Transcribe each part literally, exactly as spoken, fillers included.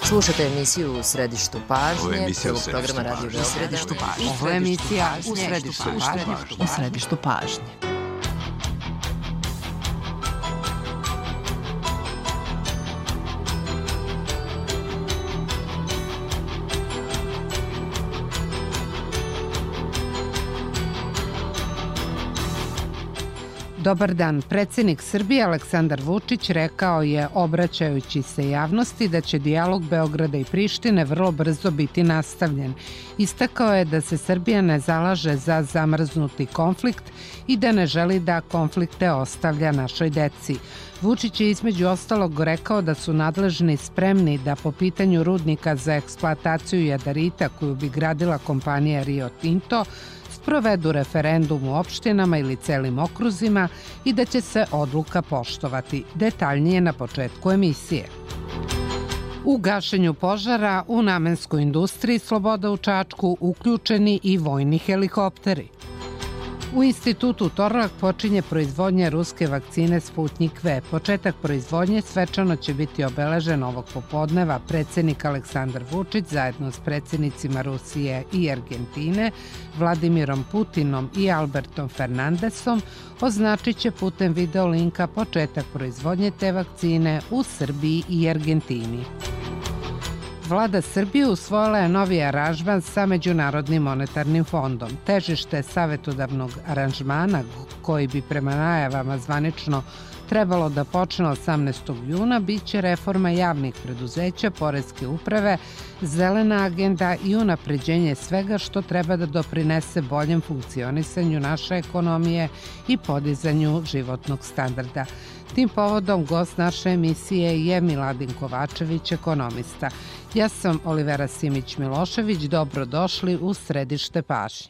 Slušate emisiju U središtu pažnje, prvog programa Radio Beograda. U središtu pažnje. Ovo je emisija U središtu pažnje. U središtu pažnje. Dobar dan. Predsjednik Srbije Aleksandar Vučić rekao je, obraćajući se javnosti, da će dijalog Beograda i Prištine vrlo brzo biti nastavljen. Istakao je da se Srbija ne zalaže za zamrznuti konflikt i da ne želi da konflikte ostavlja našoj deci. Vučić je između ostalog rekao da su nadležni spremni da po pitanju rudnika za eksploataciju jadarita koju bi gradila kompanija Rio Tinto provedu referendum u opštinama ili celim okruzima i da će se odluka poštovati. Detaljnije na početku emisije. U gašenju požara u namenskoj industriji Sloboda u Čačku uključeni i vojni helikopteri. U institutu Torlak počinje proizvodnja ruske vakcine Sputnjik V. Početak proizvodnje svečano će biti obeležen ovog popodneva. Predsjednik Aleksandar Vučić zajedno s predsjednicima Rusije i Argentine, Vladimirom Putinom i Albertom Fernandesom označit će putem videolinka početak proizvodnje te vakcine u Srbiji i Argentini. Vlada Srbije usvojila je novi aranžman sa Međunarodnim monetarnim fondom. Težište savjetodavnog aranžmana, koji bi prema najavama zvanično trebalo da počne osamnaestog juna, bit će reforma javnih preduzeća, poreske uprave, zelena agenda i unapređenje svega što treba da doprinese boljem funkcionisanju naše ekonomije i podizanju životnog standarda. Tim povodom gost naše emisije je Miladin Kovačević, ekonomista. Ja sam Olivera Simić-Milošević, dobrodošli u središte pažnje.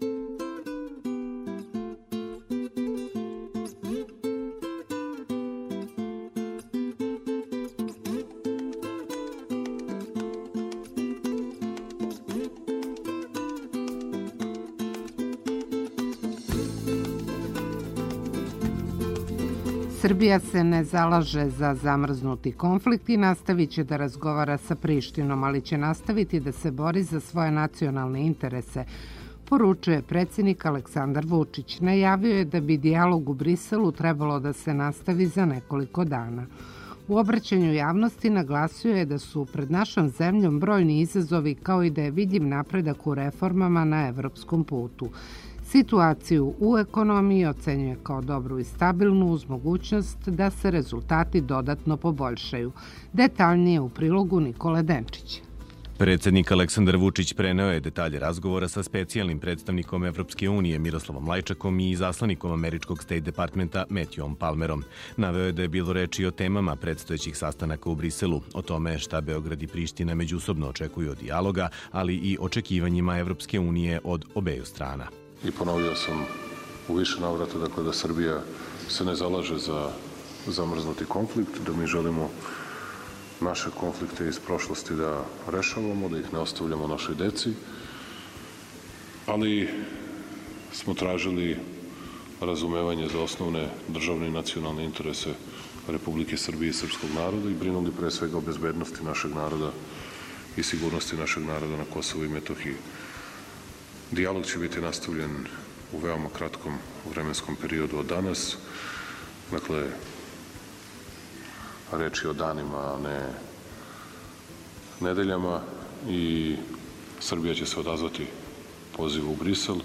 Srbija se ne zalaže za zamrznuti konflikt i nastavit će da razgovara sa Prištinom, ali će nastaviti da se bori za svoje nacionalne interese, poručuje predsjednik Aleksandar Vučić. Najavio je da bi dijalog u Briselu trebalo da se nastavi za nekoliko dana. U obraćanju javnosti naglasio je da su pred našom zemljom brojni izazovi kao i da je vidljiv napredak u reformama na evropskom putu. Situaciju u ekonomiji ocenjuje kao dobru i stabilnu uz mogućnost da se rezultati dodatno poboljšaju. Detaljnije u prilogu Nikole Denčića. Predsjednik Aleksandar Vučić preneo je detalje razgovora sa specijalnim predstavnikom Evropske unije Miroslavom Lajčakom i izaslanikom američkog State Departmenta Matthewom Palmerom. Naveo je da je bilo reči o temama predstojećih sastanaka u Briselu, o tome šta Beograd i Priština međusobno očekuju od dijaloga, ali i očekivanjima Evropske unije od obeju strana. I ponovio sam u više navrata dakle, da Srbija se ne zalaže za zamrznuti konflikt, da mi želimo naše konflikte iz prošlosti da rešavamo, da ih ne ostavljamo našoj deci, ali smo tražili razumevanje za osnovne državne i nacionalne interese Republike Srbije i srpskog naroda i brinuli pre svega o bezbednosti našeg naroda i sigurnosti našeg naroda na Kosovu i Metohiji. Dijalog će biti nastavljen u veoma kratkom vremenskom periodu od danas. Dakle, reč je o danima, a ne nedeljama i Srbija će se odazvati pozivu u Brisel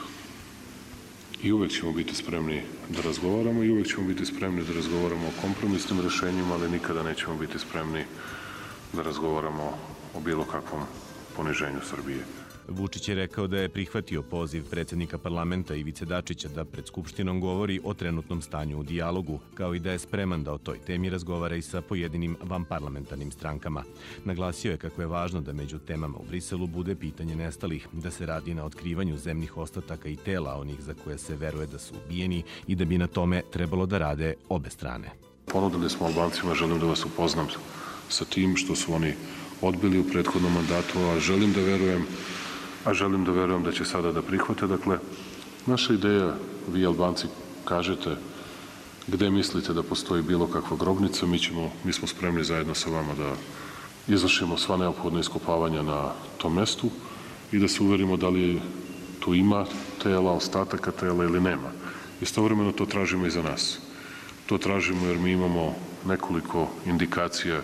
i uvek ćemo biti spremni da razgovaramo i uvek ćemo biti spremni da razgovaramo o kompromisnim rešenjima, ali nikada nećemo biti spremni da razgovaramo o bilo kakvom poniženju Srbije. Vučić je rekao da je prihvatio poziv predsjednika parlamenta Ivice Dačića da pred Skupštinom govori o trenutnom stanju u dijalogu, kao i da je spreman da o toj temi razgovara i sa pojedinim vanparlamentarnim strankama. Naglasio je kako je važno da među temama u Briselu bude pitanje nestalih, da se radi na otkrivanju zemnih ostataka i tela onih za koje se veruje da su ubijeni i da bi na tome trebalo da rade obe strane. Ponudili smo Albancima, želim da vas upoznam sa tim što su oni odbili u prethodnom mandatu, a želim da verujem a želim da verujem da će sada da prihvate. Dakle, naša ideja, vi Albanci kažete gde mislite da postoji bilo kakva grobnica, mi, ćemo, mi smo spremni zajedno sa vama da izvršimo sva neophodna iskopavanja na tom mestu i da se uverimo da li tu ima tela, ostataka tela ili nema. Istovremeno to tražimo i za nas. To tražimo jer mi imamo nekoliko indikacija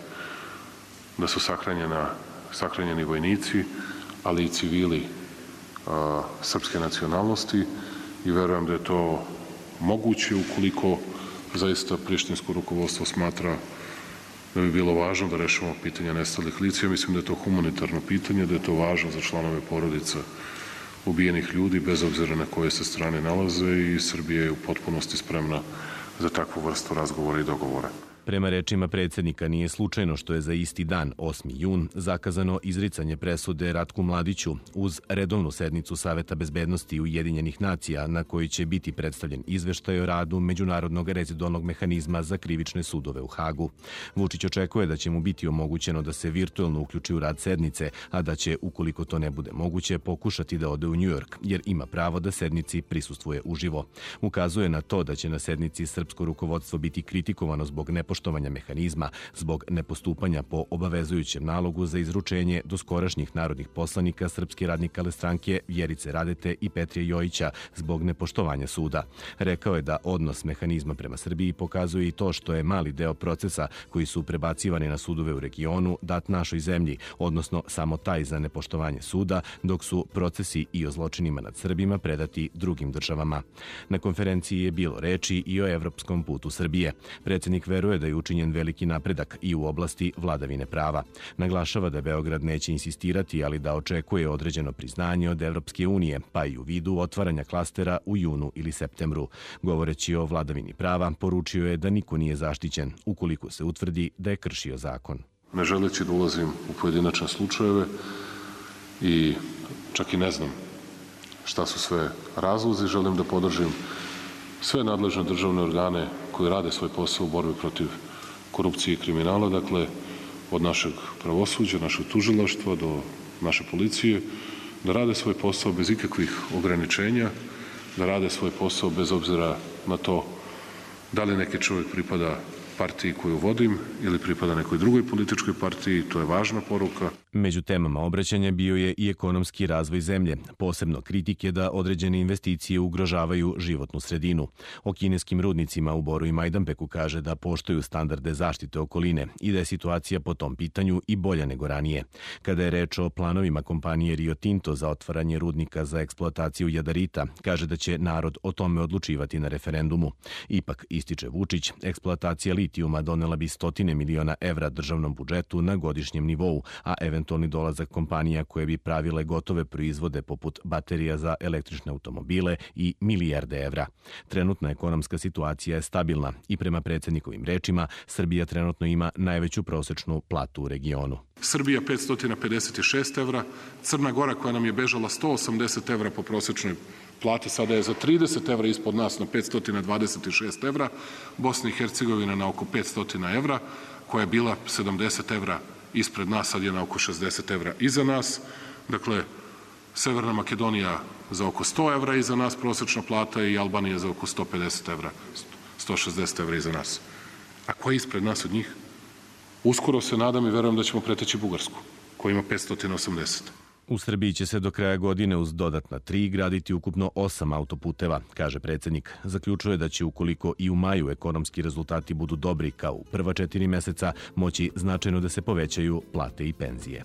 da su sahranjena, sahranjeni vojnici, ali i civili a, srpske nacionalnosti i verujem da je to moguće ukoliko zaista prištinsko rukovodstvo smatra da bi bilo važno da rešimo pitanje nestalih lica. Ja mislim da je to humanitarno pitanje, da je to važno za članove porodica ubijenih ljudi, bez obzira na koje se strane nalaze, i Srbija je u potpunosti spremna za takvu vrstu razgovora i dogovora. Prema rečima predsjednika, nije slučajno što je za isti dan, osmi jun, zakazano izricanje presude Ratku Mladiću uz redovnu sednicu Saveta bezbednosti Ujedinjenih nacija na kojoj će biti predstavljen izveštaj o radu Međunarodnog rezidualnog mehanizma za krivične sudove u Hagu. Vučić očekuje da će mu biti omogućeno da se virtuelno uključi u rad sednice, a da će, ukoliko to ne bude moguće, pokušati da ode u Njujork, jer ima pravo da sednici prisustvuje uživo. Ukazuje na to da će na sednici srpsko rukovodstvo biti kritikovano zbog nepoštovanja poštovanja mehanizma, zbog nepostupanja po obavezujućem nalogu za izručenje doskorašnjih narodnih poslanika Srpske radikalne stranke Vjerice Radete i Petrije Jojića zbog nepoštovanja suda. Rekao je da odnos mehanizma prema Srbiji pokazuje i to što je mali deo procesa koji su prebacivani na sudove u regionu dat našoj zemlji, odnosno samo taj za nepoštovanje suda, dok su procesi i o zločinima nad Srbima predati drugim državama. Na konferenciji je bilo reči i o evropskom putu Srbije. Predsjednik veruje da je učinjen veliki napredak i u oblasti vladavine prava. Naglašava da Beograd neće insistirati, ali da očekuje određeno priznanje od Evropske unije, pa i u vidu otvaranja klastera u junu ili septembru. Govoreći o vladavini prava, poručio je da niko nije zaštićen ukoliko se utvrdi da je kršio zakon. Ne želeći da ulazim u pojedinačne slučajeve i čak i ne znam šta su sve razlozi, želim da podržim sve nadležne državne organe koji rade svoj posao u borbi protiv korupcije i kriminala, dakle od našeg pravosuđa, našeg tužilaštva do naše policije, da rade svoj posao bez ikakvih ograničenja, da rade svoj posao bez obzira na to da li neki čovjek pripada partiji koju vodim ili pripada nekoj drugoj političkoj partiji, to je važna poruka. Među temama obraćanja bio je i ekonomski razvoj zemlje, posebno kritike da određene investicije ugrožavaju životnu sredinu. O kineskim rudnicima u Boru i Majdanpeku kaže da poštuju standarde zaštite okoline i da je situacija po tom pitanju i bolja nego ranije. Kada je reč o planovima kompanije Rio Tinto za otvaranje rudnika za eksploataciju jadarita, kaže da će narod o tome odlučivati na referendumu. Ipak, ističe Vučić, eksploatacija litijuma donela bi stotine miliona evra državnom budžetu na godišnjem nivou, a eventualni dolazak kompanija koje bi pravile gotove proizvode poput baterija za električne automobile i milijarde evra. Trenutna ekonomska situacija je stabilna i prema predsjednikovim rečima Srbija trenutno ima najveću prosečnu platu u regionu. Srbija petsto pedeset šest evra, Crna Gora koja nam je bežala sto osamdeset evra po prosečnoj plati, sada je za trideset evra ispod nas na petsto dvadeset šest evra, Bosna i Hercegovina na oko petsto evra, koja je bila sedamdeset evra ispred nas, sad je na oko šezdeset evra iza nas. Dakle, Severna Makedonija za oko sto evra iza nas prosečna plata i Albanija za oko sto pedeset evra, sto šezdeset evra iza nas. A ko je ispred nas od njih? Uskoro se nadam i verujem da ćemo preteći Bugarsku, koja ima petsto osamdeset. U Srbiji će se do kraja godine uz dodatna tri graditi ukupno osam autoputeva, kaže predsjednik. Zaključuje da će, ukoliko i u maju ekonomski rezultati budu dobri kao u prva četiri meseca, moći značajno da se povećaju plate i penzije.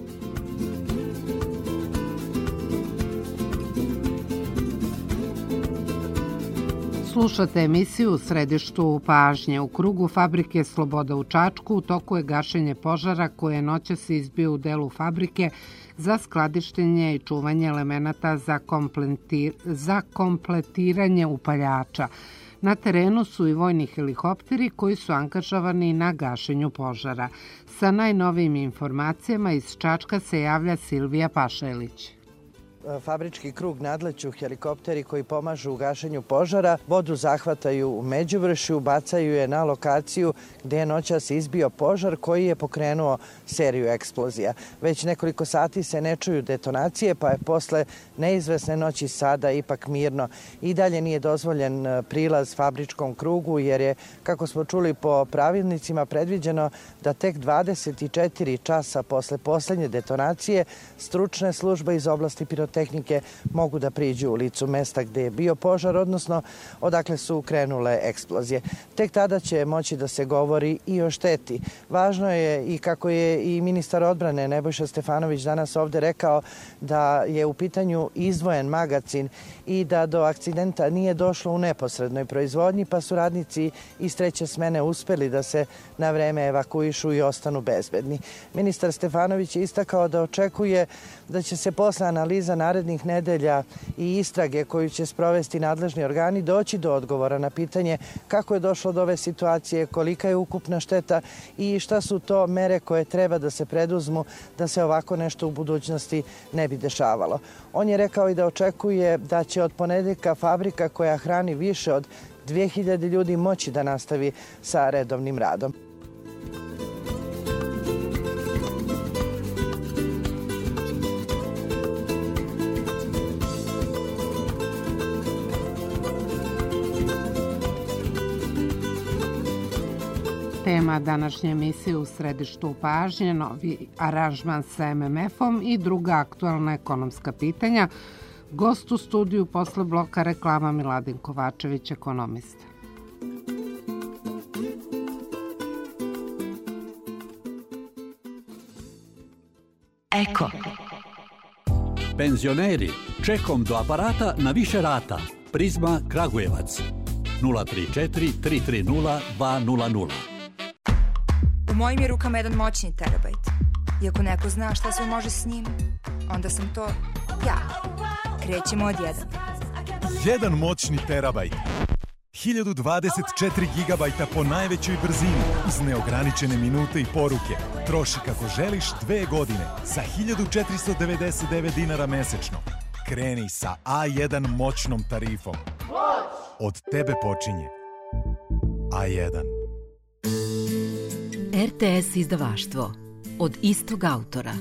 Slušate emisiju u središtu pažnje. U krugu fabrike Sloboda u Čačku u toku je gašenje požara koje je noćas izbio u delu fabrike za skladištenje i čuvanje elemenata za, za kompletiranje upaljača. Na terenu su i vojni helikopteri koji su angažovani na gašenju požara. Sa najnovijim informacijama iz Čačka se javlja Silvija Pašelić. Fabrički krug nadleću helikopteri koji pomažu u gašenju požara, vodu zahvataju u Međuvršju, bacaju je na lokaciju gde je noćas izbio požar koji je pokrenuo seriju eksplozija. Već nekoliko sati se ne čuju detonacije, pa je posle neizvesne noći sada ipak mirno. I dalje nije dozvoljen prilaz fabričkom krugu jer je, kako smo čuli po pravilnicima, predviđeno da tek dvadeset četiri časa posle poslednje detonacije stručne službe iz oblasti pirotehnike mogu da priđu u licu mesta gde je bio požar, odnosno odakle su krenule eksplozije. Tek tada će moći da se govori i o šteti. Važno je i kako je i ministar odbrane Nebojša Stefanović danas ovde rekao da je u pitanju izdvojen magacin i da do akcidenta nije došlo u neposrednoj proizvodnji, pa su radnici iz treće smene uspeli da se na vreme evakuišu i ostanu bezbedni. Ministar Stefanović je istakao da očekuje da će se posle analiza narednih nedelja i istrage koju će sprovesti nadležni organi doći do odgovora na pitanje kako je došlo do ove situacije, kolika je ukupna šteta i šta su to mere koje treba da se preduzmu da se ovako nešto u budućnosti ne bi dešavalo. On je rekao i da očekuje da će od ponedeljka fabrika koja hrani više od dve hiljade ljudi moći da nastavi sa redovnim radom. Tema današnje emisije u središtu pažnje, novi aranžman sa em em efom i druga aktualna ekonomska pitanja. Gost u studiju posle bloka reklama Miladin Kovačević, ekonomista. Eko. Penzioneri, čekom do aparata na više rata. Prizma Kragujevac. nula tri četiri tri tri nula dva nula nula. U mojim je rukama jedan moćni terabajt. I ako neko zna šta se može s njim, onda sam to ja. Krećemo od jedan. Jedan moćni terabajt. hiljadu dvadeset četiri gigabajta po najvećoj brzini uz neograničene minute i poruke. Troši kako želiš dve godine za hiljadu četiristo devedeset devet dinara mesečno. Kreni sa A jedan moćnom tarifom. Od tebe počinje A jedan. er te es izdavaštvo. Od istog autora.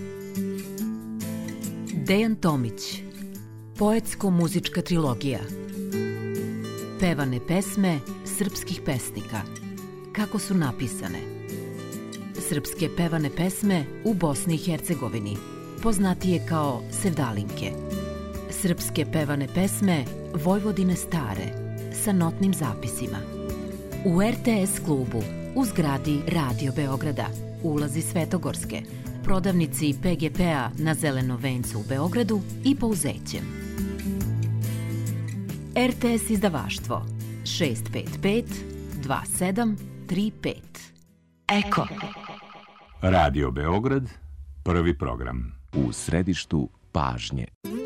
Dejan Tomić. Poetsko-muzička trilogija. Pevane pesme srpskih pesnika. Kako su napisane. Srpske pevane pesme u Bosni i Hercegovini, poznatije kao sevdalinke. Srpske pevane pesme Vojvodine stare, sa notnim zapisima. U er te es klubu, u zgradi Radio Beograda, ulazi Svetogorske, prodavnici pe ge pe-a na Zeleno vencu u Beogradu i Pouzećem. er te es izdavaštvo šest pet pet dva sedam tri pet. Eko. Radio Beograd, prvi program. U središtu pažnje.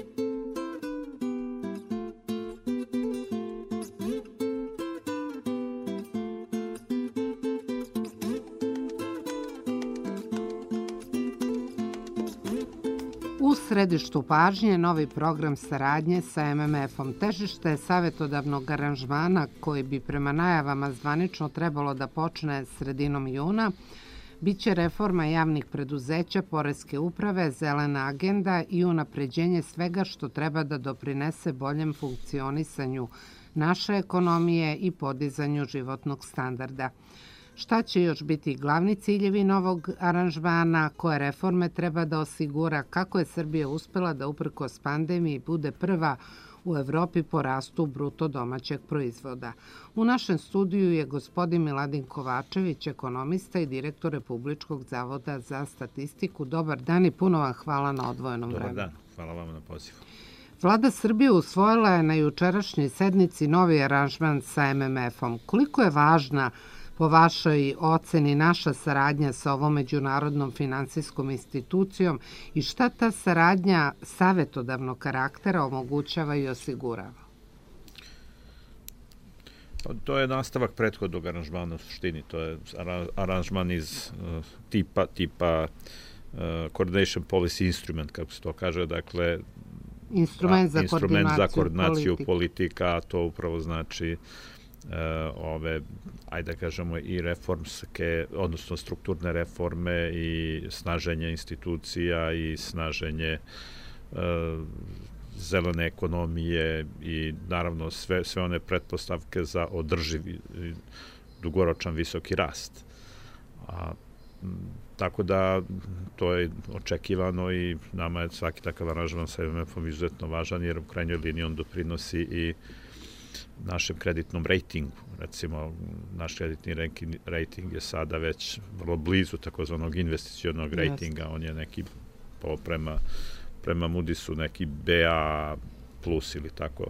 U središtu pažnje novi program saradnje sa em em efom. Težište savetodavnog aranžmana koji bi prema najavama zvanično trebalo da počne sredinom juna biće reforma javnih preduzeća, poreske uprave, zelena agenda i unapređenje svega što treba da doprinese boljem funkcionisanju naše ekonomije i podizanju životnog standarda. Šta će još biti glavni ciljevi novog aranžmana, koje reforme treba da osigura, kako je Srbija uspela da uprkos pandemiji bude prva u Evropi po rastu bruto domaćeg proizvoda. U našem studiju je gospodin Miladin Kovačević, ekonomista i direktor Republičkog zavoda za statistiku. Dobar dan i puno vam hvala na odvojenom vremenu. Dobar dan, hvala vam na pozivu. Vlada Srbije usvojila je na jučerašnjoj sednici novi aranžman sa em em efom. Koliko je važna po vašoj oceni naša saradnja sa ovom međunarodnom finansijskom institucijom i šta ta saradnja savetodavnog karaktera omogućava i osigurava? To je nastavak prethodnog aranžmana u suštini. To je aranžman iz uh, tipa, tipa uh, Coordination Policy Instrument, kako se to kaže. Dakle, Instrument za instrument koordinaciju, za koordinaciju politika. politika, to upravo znači uh, ove, ajde da kažemo, i reformske, odnosno strukturne reforme i snaženje institucija i snaženje uh, zelene ekonomije i naravno sve, sve one pretpostavke za održiv dugoročan visoki rast. A, tako da to je očekivano i nama je svaki takav aranžman sa M M F-om izuzetno važan, jer u krajnjoj liniji on doprinosi i našem kreditnom rejtingu. Recimo, naš kreditni rejting je sada već vrlo blizu takozvanog investicionog rejtinga. On je neki po, prema, prema Moody'su neki B A plus ili tako.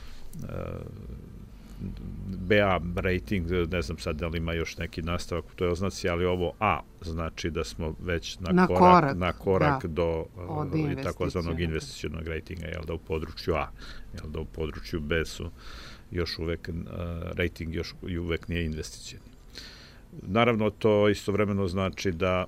B A rating, ne znam sad da li ima još neki nastavak u toj oznaci, ali ovo A znači da smo već na, na korak, korak, na korak da, do uh, takozvanog investicionog ratinga, jel da u području A, jel da u području B su još uvek, uh, rating još uvek nije investicioni. Naravno, to istovremeno znači da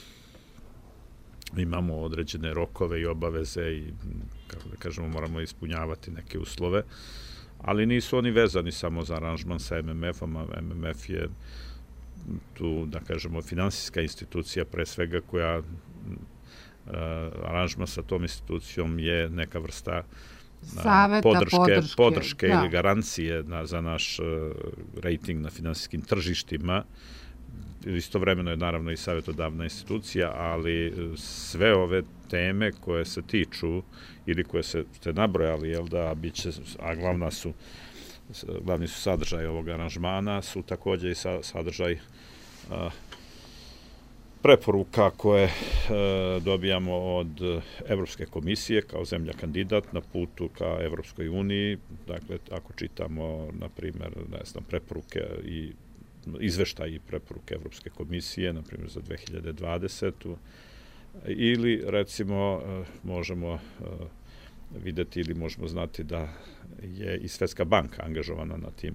imamo određene rokove i obaveze i, kako da kažemo, moramo ispunjavati neke uslove, ali nisu oni vezani samo za aranžman sa M M F-om, a M M F je tu, da kažemo, finansijska institucija pre svega koja uh, aranžman sa tom institucijom je neka vrsta Saveta, podrške, podrške, podrške da. ili garancije na, za naš uh, rating na finansijskim tržištima. Istovremeno je naravno i savjetodavna institucija, ali sve ove teme koje se tiču ili koje se ste nabrojali, jel da, biće, a glavna su, glavni su sadržaj ovog aranžmana, su takođe i sadržaj a, preporuka koje a, dobijamo od Evropske komisije kao zemlja kandidat na putu ka Evropskoj uniji. Dakle, ako čitamo, na primjer, ne znam, preporuke i izveštaj i preporuke Evropske komisije, na primjer za dve hiljade dvadesetu. Ili, recimo, možemo videti ili možemo znati da je i Svetska banka angažovana na tim,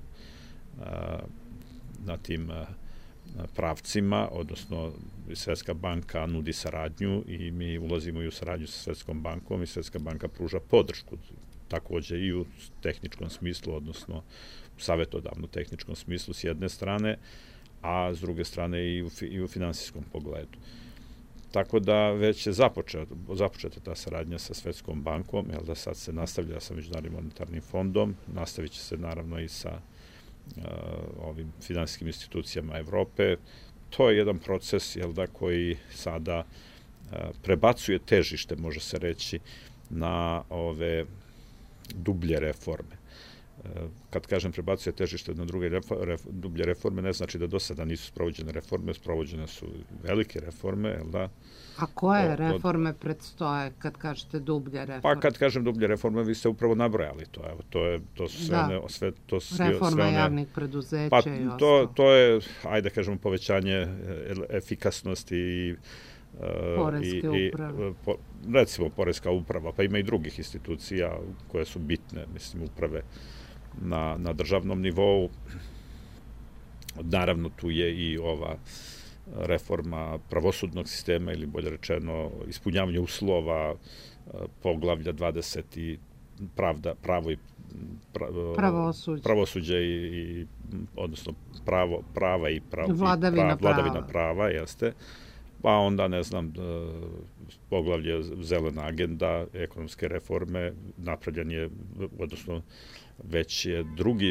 na tim pravcima, odnosno Svetska banka nudi saradnju i mi ulazimo i u saradnju sa Svetskom bankom i Svetska banka pruža podršku takođe i u tehničkom smislu, odnosno u savjetodavno tehničkom smislu s jedne strane, a s druge strane i u, i u finansijskom pogledu. Tako da već je započeta, započeta ta saradnja sa Svetskom bankom, jel da sad se nastavlja sa Međunarodnim monetarnim fondom, nastavit će se naravno i sa uh, ovim finansijskim institucijama Evrope. To je jedan proces, jel da, koji sada uh, prebacuje težište, može se reći, na ove dublje reforme. Kad kažem prebacuje težište na druge dublje reforme, ne znači da do sada nisu sprovođene reforme, sprovođene su velike reforme, jel da? A koje reforme predstoje kad kažete dublje reforme? Pa kad kažem dublje reforme, vi ste upravo nabrojali to, evo, to je, to su sve one, sve, to su sve, reforma sve one, javnih preduzeća pa, i ostalo. To, to je, ajde da kažemo, povećanje efikasnosti i Poreske i, uprave. I, po, recimo, poreska uprava, pa ima i drugih institucija koje su bitne, mislim, uprave na, na državnom nivou. Naravno, tu je i ova reforma pravosudnog sistema, ili bolje rečeno, ispunjavanje uslova poglavlja dvadeset i pravda, pravo i pra, pravosuđe, pravosuđe i, i odnosno pravo, prava i pravo, vladavina, i prav, vladavina prava, jeste. Pa onda, ne znam, poglavlje zelena agenda, ekonomske reforme, napravljen je, odnosno već je drugi,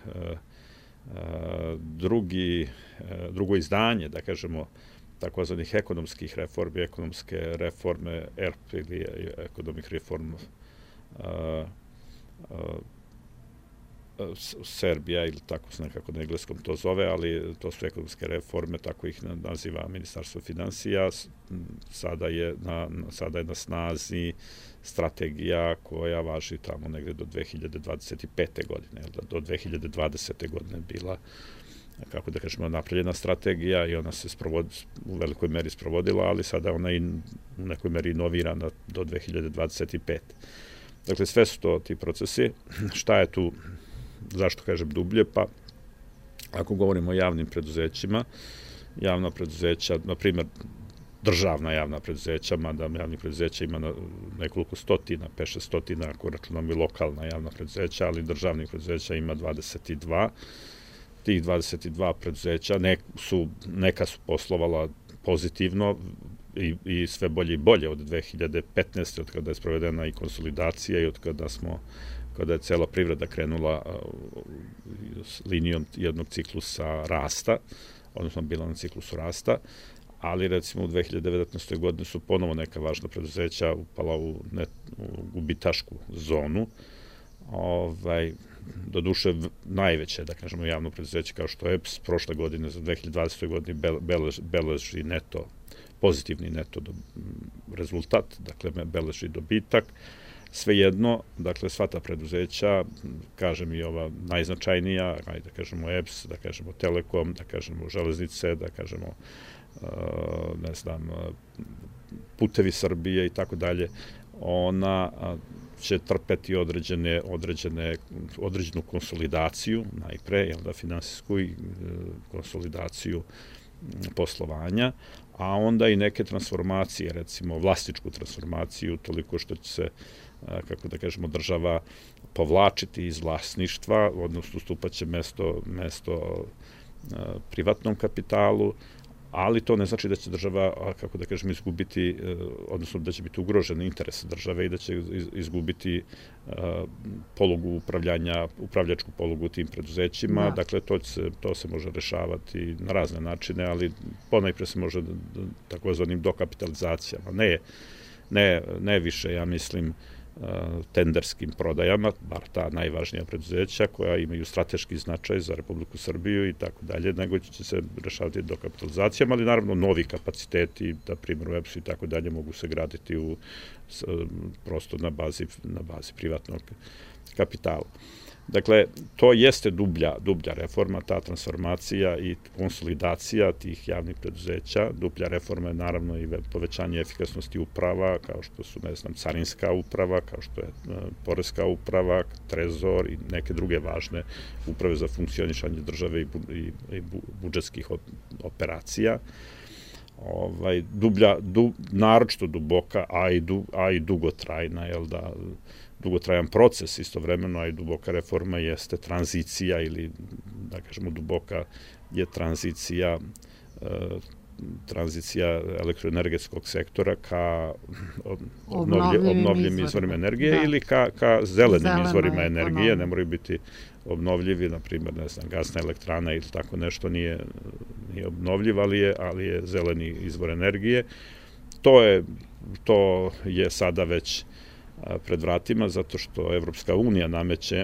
drugi, drugo izdanje, da kažemo, takozvanih ekonomskih reformi, ekonomske reforme E R P ili Economic Reform Serbija, ili tako se nekako na engleskom to zove, ali to su ekonomske reforme, tako ih naziva Ministarstvo finansija. Sada je na, sada je na snazi strategija koja važi tamo negde do dve hiljade dvadeset pete. godine. Do dve hiljade dvadesete. godine bila, kako da kažemo, napravljena strategija i ona se sprovod, u velikoj meri sprovodila, ali sada ona i u nekoj meri inovirana do dve hiljade dvadeset pete. Dakle, sve su to ti procesi. Šta je tu, zašto kažem dublje? Pa, ako govorimo o javnim preduzećima, javna preduzeća, na primjer, državna javna preduzeća, mada javnih preduzeća ima na nekoliko stotina, pet šest stotina, ako računamo i lokalna javna preduzeća, ali državnih preduzeća ima dvadeset dva. Tih dvadeset dva preduzeća nek su, neka su poslovala pozitivno i, i sve bolje i bolje od dve hiljade petnaeste. od kada je sprovedena i konsolidacija i od kada smo kada je cela privreda krenula s linijom jednog ciklusa rasta, odnosno bila na ciklusu rasta, ali recimo u dve hiljade devetnaestoj. godini su ponovo neka važna preduzeća upala u, net, u gubitašku zonu. Ovaj, do duše najveće, da kažemo, javno preduzeće kao što je E P S prošle godine za dve hiljade dvadesete. godini beleži, beleži neto, pozitivni neto do, rezultat, dakle beleži dobitak. Svejedno, dakle, sva ta preduzeća, kažem i ova najznačajnija, ajde da kažemo E P S, da kažemo Telekom, da kažemo Železnice, da kažemo ne znam, Putevi Srbije i tako dalje, ona će trpeti određene, određene, određenu konsolidaciju, najpre, jel da, finansijsku i konsolidaciju poslovanja, a onda i neke transformacije, recimo vlasničku transformaciju, toliko što će se, kako da kažemo, država povlačiti iz vlasništva, odnosno ustupaće mesto, mesto privatnom kapitalu, ali to ne znači da će država, kako da kažem, izgubiti, odnosno da će biti ugrožen interes države i da će izgubiti polugu upravljanja, upravljačku polugu tim preduzećima. Da. Dakle, to se, to se može rešavati na razne načine, ali ponajpre se može takozvanim dokapitalizacijama. Ne, ne, ne više, ja mislim, tenderskim prodajama, bar ta najvažnija preduzeća koja imaju strateški značaj za Republiku Srbiju i tako dalje, nego će se rešavati dokapitalizacijama, ali naravno novi kapaciteti, da primjer u E P S-u i tako dalje, mogu se graditi u, prosto na bazi, na bazi privatnog kapitala. Dakle, to jeste dublja, dublja reforma, ta transformacija i konsolidacija tih javnih preduzeća. Dublja reforma je naravno i povećanje efikasnosti uprava, kao što su, ne znam, carinska uprava, kao što je poreska uprava, trezor i neke druge važne uprave za funkcionišanje države i, bu, i, i bu, budžetskih operacija. Ovaj, dublja, du, naročito duboka, a i, du, a i dugotrajna, jel da, dugotrajan proces istovremeno, a i duboka reforma jeste tranzicija ili, da kažemo, duboka je tranzicija e, tranzicija elektroenergetskog sektora ka obnovlje, obnovljivim izvorima energije, da, ili ka, ka zelenim Zelena izvorima energije. Ne moraju biti obnovljivi, na primjer, ne znam, gasna elektrana ili tako nešto nije, nije obnovljiv, ali je, ali je zeleni izvor energije. To je, to je sada već pred vratima, zato što Evropska unija nameće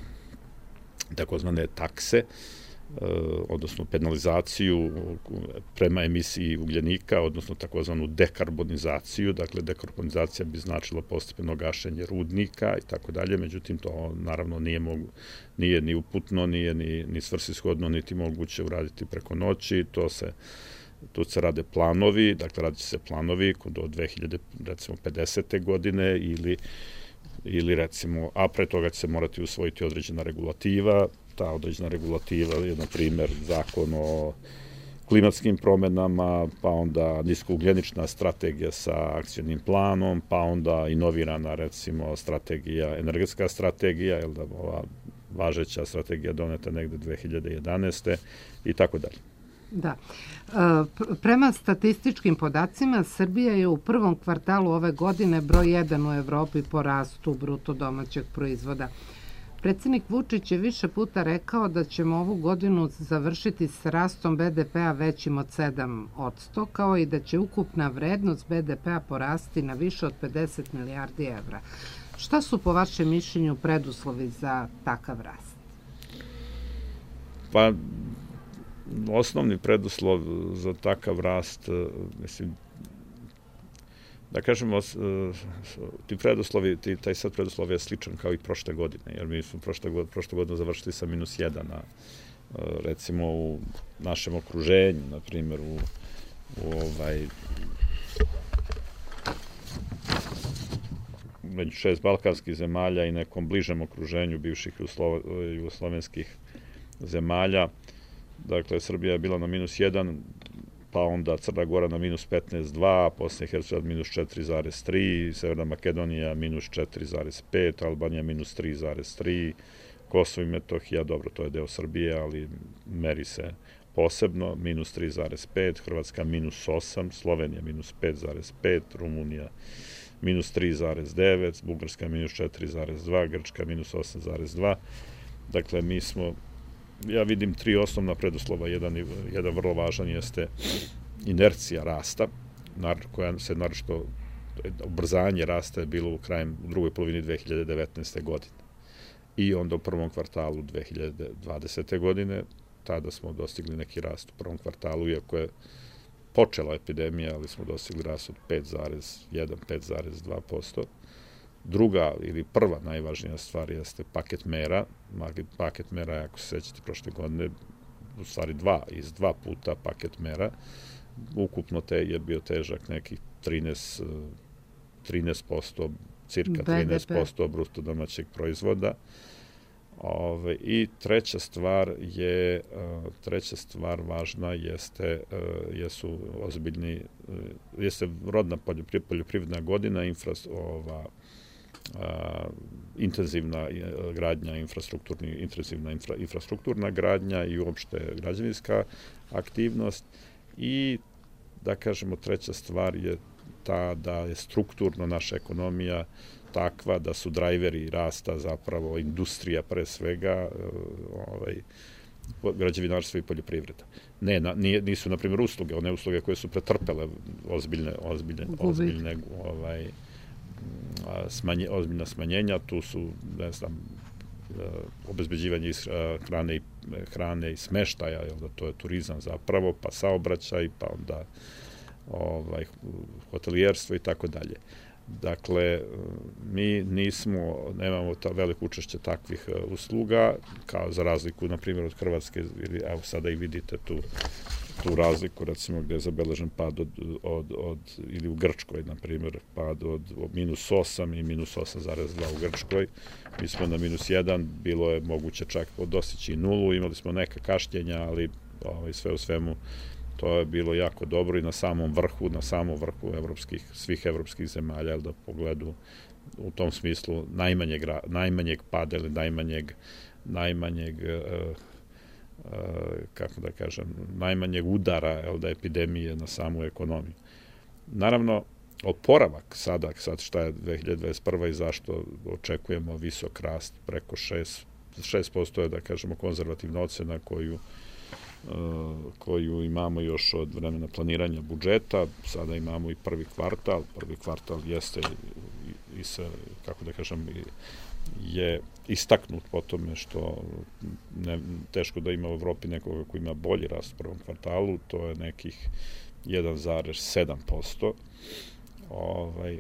takozvane takse, odnosno penalizaciju prema emisiji ugljenika, odnosno takozvanu dekarbonizaciju. Dakle, dekarbonizacija bi značila postepeno gašenje rudnika i tako dalje, međutim, to naravno nije, mogu, nije ni uputno, nije ni, ni svrsishodno, niti moguće uraditi preko noći. To se Tu se rade planovi, dakle radit će se planovi do dve hiljade pedesete. godine ili, ili recimo, a pre toga će se morati usvojiti određena regulativa. Ta određena regulativa je, na primjer, zakon o klimatskim promenama, pa onda niskougljenična strategija sa akcionim planom, pa onda inovirana, recimo, strategija, energetska strategija, jel da, ova važeća strategija doneta negde dve hiljade jedanaeste. i tako dalje. Da. Prema statističkim podacima, Srbija je u prvom kvartalu ove godine broj jedan u Evropi po rastu bruto domaćeg proizvoda. Predsjednik Vučić je više puta rekao da ćemo ovu godinu završiti s rastom be de pe-a većim od sedam posto, kao i da će ukupna vrednost be de pe-a porasti na više od pedeset milijardi evra. Šta su po vašem mišljenju preduslovi za takav rast? Pa, osnovni preduslov za takav rast, mislim, da kažemo, ti preduslovi, ti, taj sad preduslov je sličan kao i prošle godine, jer mi smo prošle, prošle godine završili sa minus jedan, a recimo u našem okruženju, na primjer, u, u ovaj, među šest balkanskih zemalja i nekom bližem okruženju bivših jugoslovenskih zemalja. Dakle, Srbija je bila na minus jedan, pa onda Crna Gora na minus petnaest zarez dva, Bosna i Hercegovina minus četiri zarez tri, Severna Makedonija minus četiri zarez pet, Albanija minus tri zarez tri, Kosovo i Metohija, dobro, to je deo Srbije, ali meri se posebno, minus tri zarez pet, Hrvatska minus osam, Slovenija minus pet zarez pet, Rumunija minus tri zarez devet, Bugarska minus četiri zarez dva, Grčka minus osam zarez dva. Dakle, mi smo, ja vidim tri osnovna preduslova. Jedan, jedan vrlo važan jeste inercija rasta, koja se naročito, ubrzanje rasta je bilo u krajem, u drugoj polovini dve hiljade devetnaeste. godine. I onda u prvom kvartalu dve hiljade dvadesete. godine, tada smo dostigli neki rast u prvom kvartalu, iako je počela epidemija, ali smo dostigli rast od pet zarez jedan do pet zarez dva posto. Druga ili prva najvažnija stvar jeste paket mera. Paket mera, ako se sećate, prošle godine, u stvari dva, iz dva puta paket mera. Ukupno te je bio težak nekih trinaest, trinaest posto, cirka trinaest posto bruto domaćeg proizvoda. Ove, I treća stvar je, treća stvar važna jeste, jesu ozbiljni, jeste rodna poljoprivredna godina, infra, ova, a, intenzivna gradnja, infrastrukturni, intenzivna infra, infrastrukturna gradnja i uopšte građevinska aktivnost. I, da kažemo, treća stvar je ta da je strukturno naša ekonomija takva da su drajveri rasta zapravo industrija pre svega, ovaj, građevinarstvo i poljoprivreda. Ne, na, nije, nisu, na primjer, usluge, one usluge koje su pretrpele ozbiljne, ozbiljne, ozbiljne ovaj, smanje, ozbiljna smanjenja. Tu su, ne znam, obezbeđivanje hrane i, hrane i smeštaja, onda to je turizam zapravo, pa saobraćaj, pa onda ovaj, hotelijerstvo i tako dalje. Dakle, mi nismo, nemamo ta veliko učešće takvih usluga, kao za razliku, na primjer, od Hrvatske, ili evo sada i vidite tu, tu razliku, recimo, gde je zabeležen pad od, od, od, ili u Grčkoj, na primjer, pad od, od minus osam i minus osam zarez dva u Grčkoj. Mi smo na minus jedan, bilo je moguće čak dostići i nulu, imali smo neka kašnjenja, ali ovaj, sve u svemu to je bilo jako dobro i na samom vrhu, na samom vrhu evropskih, svih evropskih zemalja, da pogledu u tom smislu najmanjeg, najmanjeg pada ili najmanjeg, najmanjeg uh, uh, kako da kažem, najmanjeg udara jel, da epidemije na samu ekonomiju. Naravno, oporavak sada, sad šta je dve hiljade dvadeset prva. i zašto očekujemo visok rast preko šest posto je, da kažemo, konzervativna ocena koju koju imamo još od vremena planiranja budžeta. Sada imamo i prvi kvartal. Prvi kvartal jeste i, i se, kako da kažem, je istaknut po tome što ne, teško da ima u Evropi nekoga koji ima bolji rast u prvom kvartalu. To je nekih jedan zarez sedam posto. Ovaj,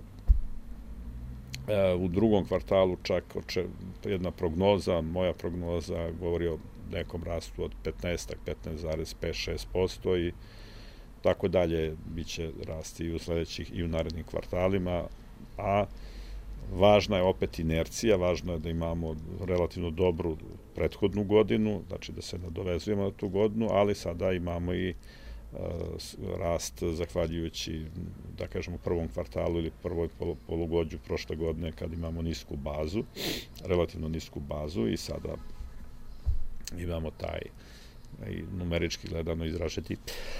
u drugom kvartalu čak oče, jedna prognoza, moja prognoza govori o nekom rastu od petnaest, petnaest zarez pet šest posto i tako dalje biće rasti i u sledećih i u narednim kvartalima, a važna je opet inercija, važno je da imamo relativno dobru prethodnu godinu, znači da se nadovezujemo na tu godinu, ali sada imamo i uh, rast zahvaljujući, da kažemo, prvom kvartalu ili prvoj polugođu prošle godine kad imamo nisku bazu, relativno nisku bazu i sada imamo taj i numerički gledano izražeti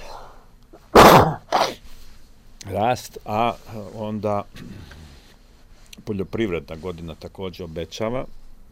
rast, a onda poljoprivredna godina takođe obećava.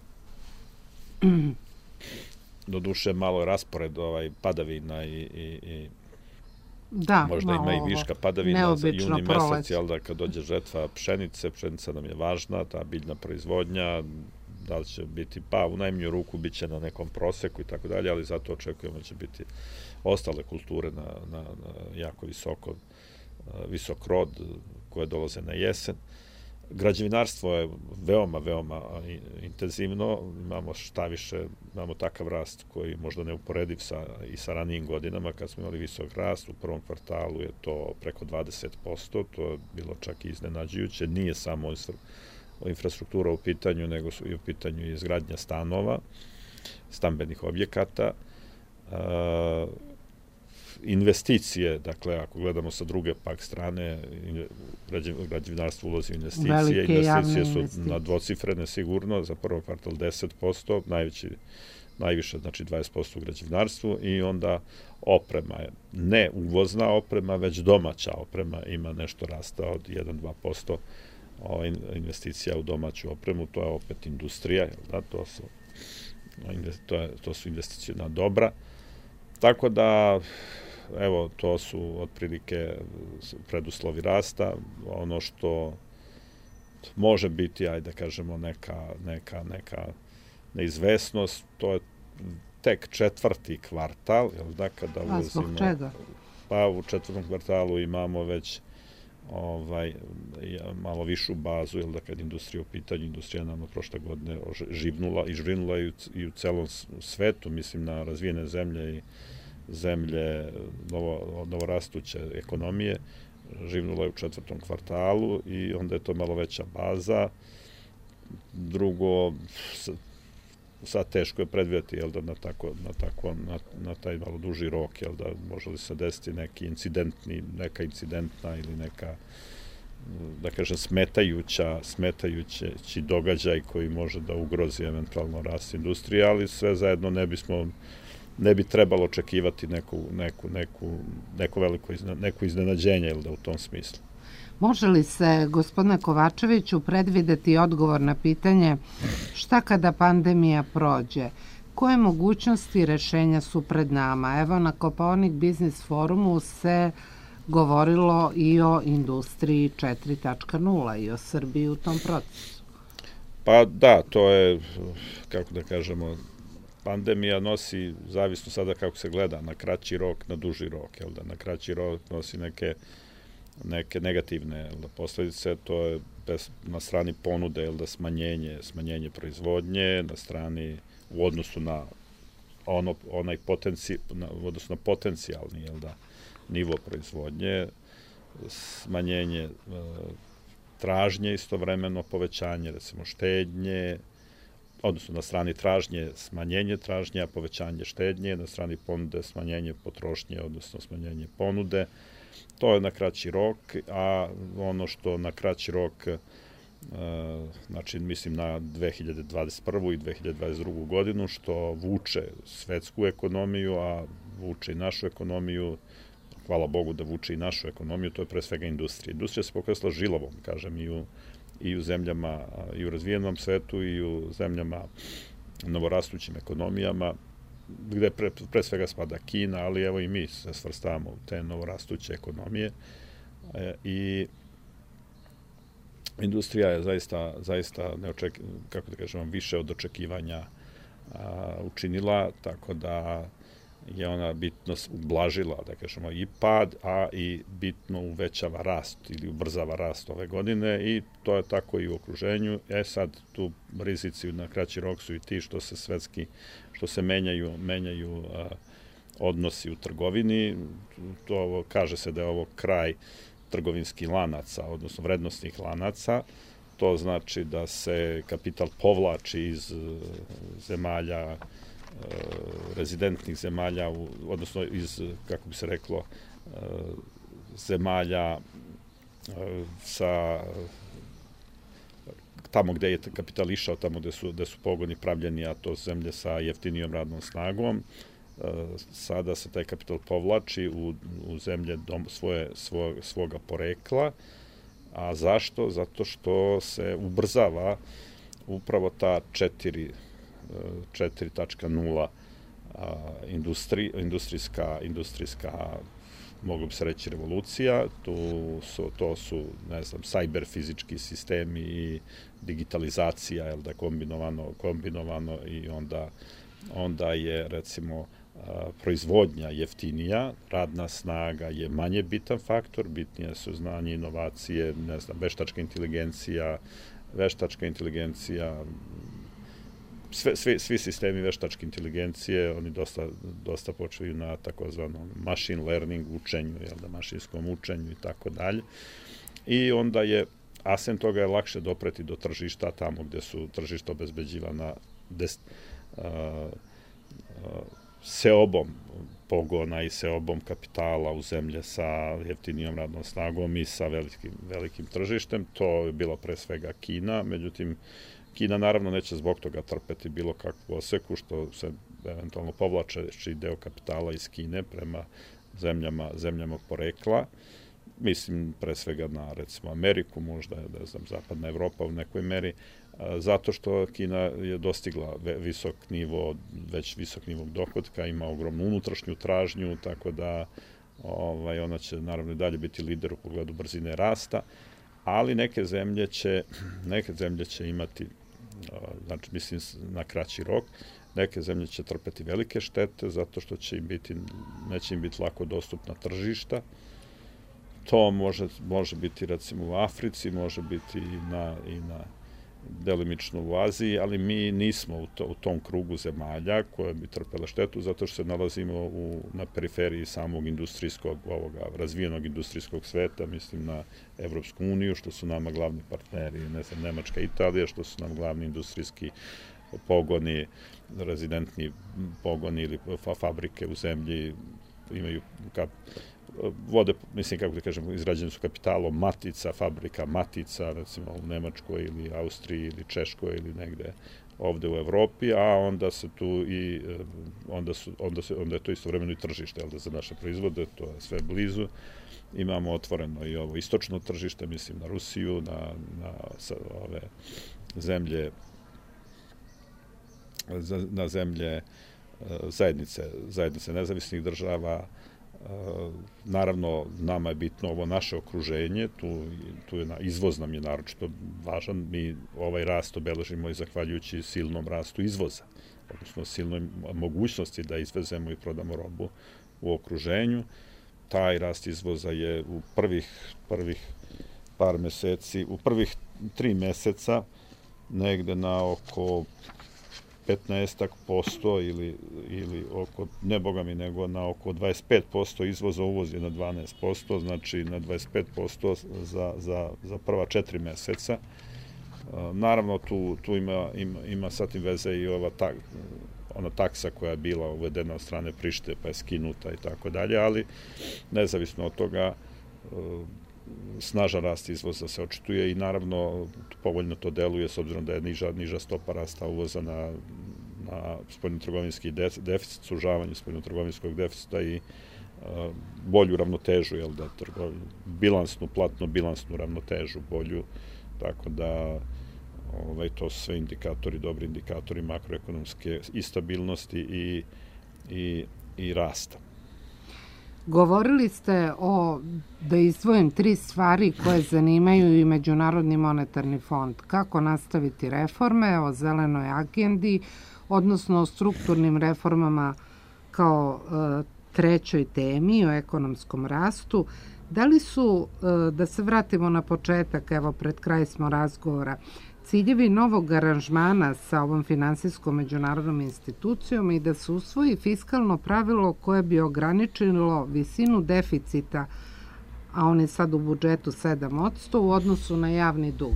Doduše malo raspored ovaj padavina i, i, i da, možda ima i viška padavina za juni mesec, jel da, kad dođe žetva pšenice, pšenica nam je važna, ta biljna proizvodnja, da li će biti, pa u najmanju ruku bit će na nekom proseku i tako dalje, ali zato očekujemo da će biti ostale kulture na, na, na jako visoko, visok rod koje dolaze na jesen. Građevinarstvo je veoma, veoma intenzivno, imamo šta više, imamo takav rast koji je možda neuporediv sa, i sa ranijim godinama kad smo imali visok rast, u prvom kvartalu je to preko dvadeset posto, to je bilo čak i iznenađujuće, nije samo infrastruktura u pitanju, nego su i u pitanju i izgradnja stanova, stambenih objekata. investicije, dakle, ako gledamo sa druge pak strane, građevinarstvo ulazi u investicije, velike investicije su investicije. na dvocifrene sigurno, za prvo kvartal deset posto, najveći, najviše, znači dvadeset posto u građevinarstvu, i onda oprema je, ne uvozna oprema, već domaća oprema ima nešto rasta od jedan do dva posto investicija u domaću opremu, to je opet industrija, da, to su, to, je, to su investicijna dobra. Tako da, evo, to su otprilike preduslovi rasta. Ono što može biti, ajde da kažemo, neka, neka, neka neizvesnost, to je tek četvrti kvartal, jel da, kada ulazimo... A zbog čega? Pa u četvrtom kvartalu imamo već ovaj, malo višu bazu, jel da, kad industrija u pitanju, industrija nam prošle godine živnula i živnula i u, i u celom svetu, mislim na razvijene zemlje i zemlje novo, novorastuće ekonomije, živnula je u četvrtom kvartalu i onda je to malo veća baza. Drugo, sad teško je predvidjeti, jel da, na, tako, na, tako, na, na taj malo duži rok, jel da, može li se desiti neki incidentni, neka incidentna ili neka, da kažem, smetajuća, smetajući događaj koji može da ugrozi eventualno rast industrije, ali sve zajedno ne bismo, ne bi trebalo očekivati neku, neku, neku, neko veliko izna, neko iznenađenje, jel da, u tom smislu. Može li se, gospodine Kovačeviću, predvideti odgovor na pitanje šta kada pandemija prođe? Koje mogućnosti i rešenja su pred nama? Evo, na Kopaonik Biznis forumu se govorilo i o industriji četiri tačka nula i o Srbiji u tom procesu. Pa da, to je, kako da kažemo, pandemija nosi, zavisno sada kako se gleda, na kraći rok, na duži rok, jel da, na kraći rok nosi neke neke negativne, jel da, posledice, to je bez, na strani ponude, jel da, smanjenje, smanjenje proizvodnje, na strani u odnosu na ono, onaj potenci, na, u odnosu na potencijalni, jel da, nivo proizvodnje, smanjenje e, tražnje, istovremeno povećanje, recimo, štednje, odnosno na strani tražnje smanjenje tražnje, a povećanje štednje, na strani ponude smanjenje potrošnje, odnosno smanjenje ponude. To je na kraći rok, a ono što na kraći rok, e, znači mislim na dve hiljade dvadeset prvu i dve hiljade dvadeset drugu godinu, što vuče svetsku ekonomiju, a vuče i našu ekonomiju, hvala Bogu da vuče i našu ekonomiju, to je pre svega industrija. Industrija se pokazala žilavom, kažem, i u, i u zemljama, i u razvijenom svetu, i u zemljama novorastućim ekonomijama, gde pre, pre svega spada Kina, ali evo i mi se svrstavamo u te novorastuće ekonomije. E, I industrija je zaista, zaista neoček, kako da kažemo, više od očekivanja a, učinila, tako da je ona bitno ublažila, da kažemo, i pad, a i bitno uvećava rast ili ubrzava rast ove godine, i to je tako i u okruženju. E sad, tu rizici na kraći rok su i ti što se svetski, što se menjaju, menjaju a, odnosi u trgovini. To kaže se da je ovo kraj trgovinskih lanaca, odnosno vrednostnih lanaca. To znači da se kapital povlači iz zemalja, rezidentnih zemalja, odnosno iz, kako bi se reklo, zemalja sa tamo gde je kapital išao, tamo gde su, gde su pogoni pravljeni, a to zemlje sa jeftinijom radnom snagom. Sada se taj kapital povlači u, u zemlje dom, svoje, svo, svoga porekla. A zašto? Zato što se ubrzava upravo ta četiri četiri nula industri, industrijska, industrijska, mogu bi se reći, revolucija. Tu su, to su, ne znam, sajber fizički sistemi i digitalizacija, jel da, kombinovano, kombinovano i onda, onda je, recimo, proizvodnja jeftinija, radna snaga je manje bitan faktor, bitnije su znanje, inovacije, ne znam, veštačka inteligencija, veštačka inteligencija, Sve, svi, svi sistemi veštačke inteligencije, oni dosta, dosta počeli na takozvanom machine learning učenju, jel da, mašinskom učenju i tako dalje. I onda je, a sem toga je lakše dopreti do tržišta tamo gde su tržišta obezbeđivana des, a, a, seobom pogona i seobom kapitala u zemlje sa jeftinijom radnom snagom i sa velikim, velikim tržištem. To je bila pre svega Kina, međutim, Kina naravno neće zbog toga trpeti bilo kakvu oseku, što se eventualno povlačeći deo kapitala iz Kine prema zemljama, zemljama porekla. Mislim pre svega na, recimo, Ameriku, možda, ne znam, zapadna Evropa u nekoj meri, zato što Kina je dostigla visok nivo, već visok nivo dohodka, ima ogromnu unutrašnju tražnju, tako da ovaj, ona će naravno i dalje biti lider u pogledu brzine rasta, ali neke zemlje će, neke zemlje će imati, znači mislim na kraći rok, neke zemlje će trpeti velike štete zato što će im biti, neće im biti lako dostupna tržišta. To može, može biti recimo u Africi, može biti i na, i na delimično u Aziji, ali mi nismo u, to, u tom krugu zemalja koje bi trpele štetu zato što se nalazimo u, na periferiji samog industrijskog, ovoga, razvijenog industrijskog sveta, mislim na Evropsku uniju, što su nama glavni partneri, ne znam, Nemačka i Italija, što su nam glavni industrijski pogoni, rezidentni pogoni ili fabrike u zemlji, imaju kap, vode, mislim, kako da kažem, izrađene su kapitalom matica, fabrika matica, recimo u Nemačkoj ili Austriji ili Češkoj ili negde ovde u Evropi, a onda se tu i onda su onda se onda je to istovremeno i tržište, jel da, za naše proizvode, to je sve blizu. Imamo otvoreno i ovo istočno tržište, mislim na Rusiju, na na sa, ove zemlje na zemlje zajednice zajednice nezavisnih država. Naravno, nama je bitno ovo naše okruženje, tu, tu je na, izvoz nam je naročito važan, mi ovaj rast obeležimo i zahvaljujući silnom rastu izvoza, odnosno silnoj mogućnosti da izvezemo i prodamo robu u okruženju. Taj rast izvoza je u prvih, prvih par meseci, u prvih tri meseca negde na oko petnaestak posto ili, ili oko, ne boga mi, nego na oko dvadeset pet posto izvoza, uvoz je na dvanaest posto, znači na dvadeset pet posto za, za, za prva četiri meseca. Naravno, tu, tu ima, ima, ima sad i veze i ova tak, ona taksa koja je bila uvedena od strane Prištine, pa je skinuta i tako dalje, ali nezavisno od toga, snažan rast izvoza se očituje i naravno povoljno to deluje s obzirom da je niža, niža stopa rasta uvoza na, na spoljnotrgovinski deficit, sužavanje spoljnotrgovinskog deficita i a, bolju ravnotežu, jel da, trgo, bilansnu, platno-bilansnu ravnotežu bolju, tako da ovaj, to su sve indikatori, dobri indikatori makroekonomske i stabilnosti i, i, i rasta. Govorili ste o, da izdvojim tri stvari koje zanimaju i Međunarodni monetarni fond. Kako nastaviti reforme, o zelenoj agendi, odnosno o strukturnim reformama kao e, trećoj temi, o ekonomskom rastu. Da li su, e, da se vratimo na početak, evo pred kraj smo razgovora, ciljevi novog aranžmana sa ovom finansijskom međunarodnom institucijom i da se usvoji fiskalno pravilo koje bi ograničilo visinu deficita, a on je sad u budžetu sedam posto u odnosu na javni dug?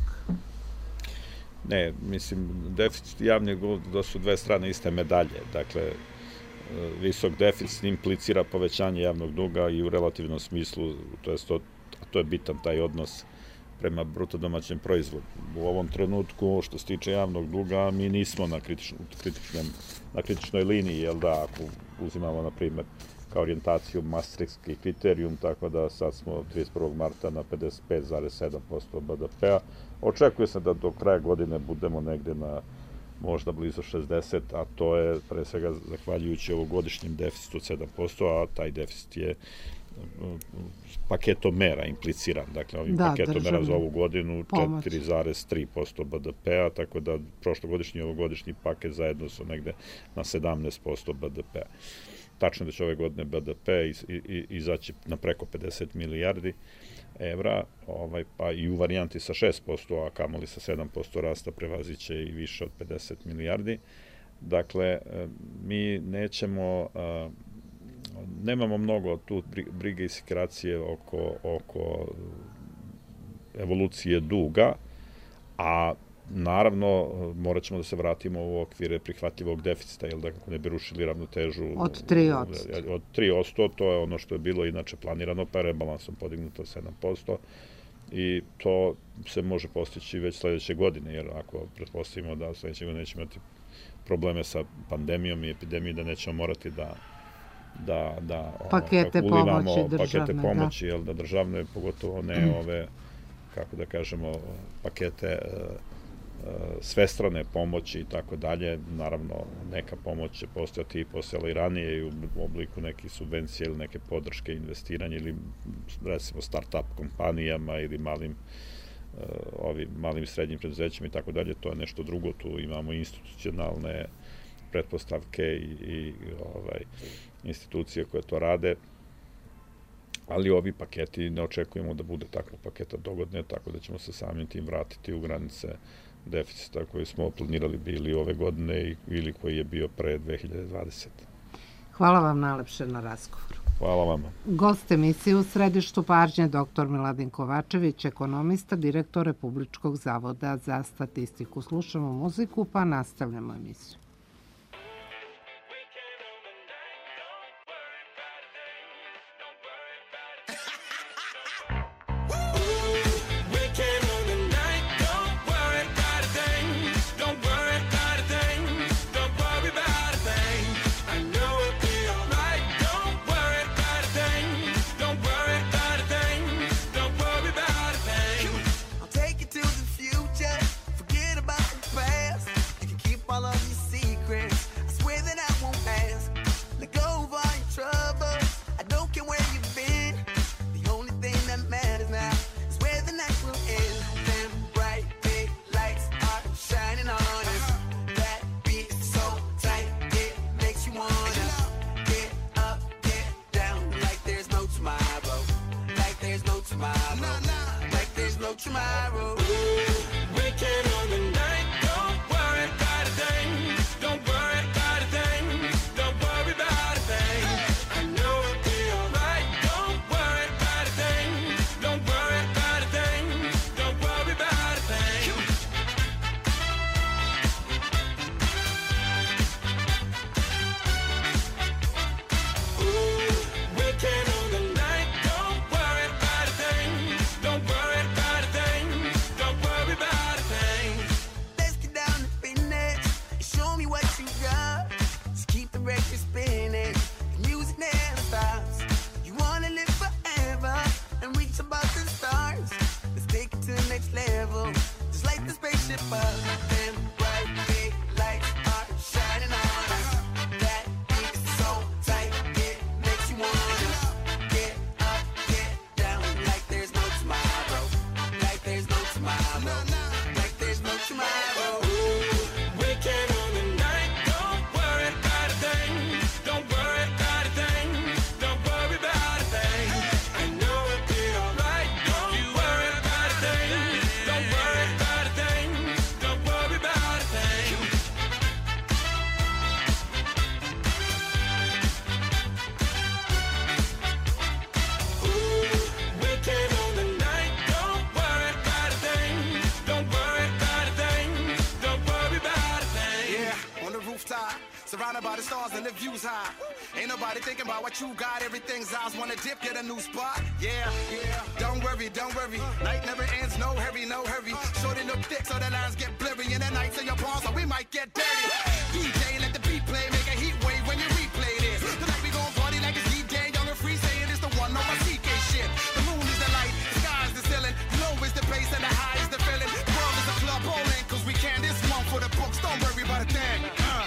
Ne, mislim, deficit i javni dug da su dve strane iste medalje. Dakle, visok deficit implicira povećanje javnog duga i u relativnom smislu, to je, to, to je bitan taj odnos prema bruto domaćem proizvodu. U ovom trenutku, što se tiče javnog duga, mi nismo na, kritičnom, kritičnom, na kritičnoj liniji, jel da, ako uzimamo, na primjer, kao orijentaciju maastrichtski kriterijum, tako da sad smo trideset prvog marta na pedeset pet zarez sedam posto B D P-a. Očekuje se da do kraja godine budemo negde na možda blizu šezdeset, a to je pre svega zahvaljujući ovogodišnjem deficitu od sedam posto, a taj deficit je paketom mera impliciran. Dakle, ovim da, paketom mera za ovu godinu četiri zarez tri posto B D P-a, tako da prošlogodišnji i ovogodišnji paket zajedno su negde na sedamnaest posto B D P-a. Tačno da će ove godine B D P iz, i, izaći na preko pedeset milijardi evra, ovaj, pa i u varijanti sa šest posto, a kamoli sa sedam posto rasta prevaziće i više od pedeset milijardi. Dakle, mi nećemo, nemamo mnogo tu brige i sekracije oko, oko evolucije duga, a naravno, morat ćemo da se vratimo u okvire prihvatljivog deficita, jel da kako ne bi rušili ravnotežu od tri posto. Od tri posto, to je ono što je bilo inače planirano, pa je rebalansom podignuto sedam posto. I to se može postići već sledeće godine, jer ako pretpostavimo da sledeće godine nećemo imati probleme sa pandemijom i epidemijom, da nećemo morati da da, da pakete ono, ulivamo pomoći državne, pakete pomoći, da. Jel da državne, pogotovo ne mm. ove, kako da kažemo, pakete svestrane pomoći i tako dalje. Naravno, neka pomoć će postojati i postojala i ranije i u obliku nekih subvencija ili neke podrške, investiranja ili recimo start-up kompanijama ili malim ovim malim i srednjim preduzećima i tako dalje. To je nešto drugo. Tu imamo institucionalne pretpostavke i, i ovaj, institucije koje to rade. Ali ovi paketi ne očekujemo da bude takvog paketa dogodne, tako da ćemo se samim tim vratiti u granice deficita koji smo planirali bili ove godine ili koji je bio pre dve hiljade dvadesete. Hvala vam najlepše na razgovoru. Hvala vama. Gost emisije u središtu pažnje doktor Miladin Kovačević, ekonomista, direktor Republičkog zavoda za statistiku. Slušamo muziku pa nastavljamo emisiju. Surrounded by the stars and the views high. Ain't nobody thinking about what you got. Everything's ours. Wanna dip, get a new spot. Yeah, yeah. Don't worry, don't worry. Night never ends. No hurry, no hurry. Shorty look thick, so the lines get blurry. And the nights in your palms, so we might get dirty. D J, let the beat play. Make a heat wave when you replay this. Tonight we gon' party like it's D J. Young and free, saying it's the one on my C K shit. The moon is the light, the sky is the ceiling. Low is the bass and the high is the feeling. The world is a club bowling, cause we can. This one for the books. Don't worry about a thing. Uh.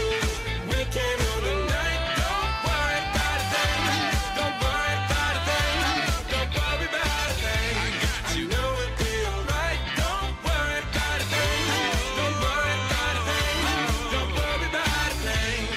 We came on the night, don't worry about a thing. Don't worry about a thing. Don't worry about a thing. I know it'll be alright. Don't worry about a thing. Don't worry about a thing. Don't worry about a thing.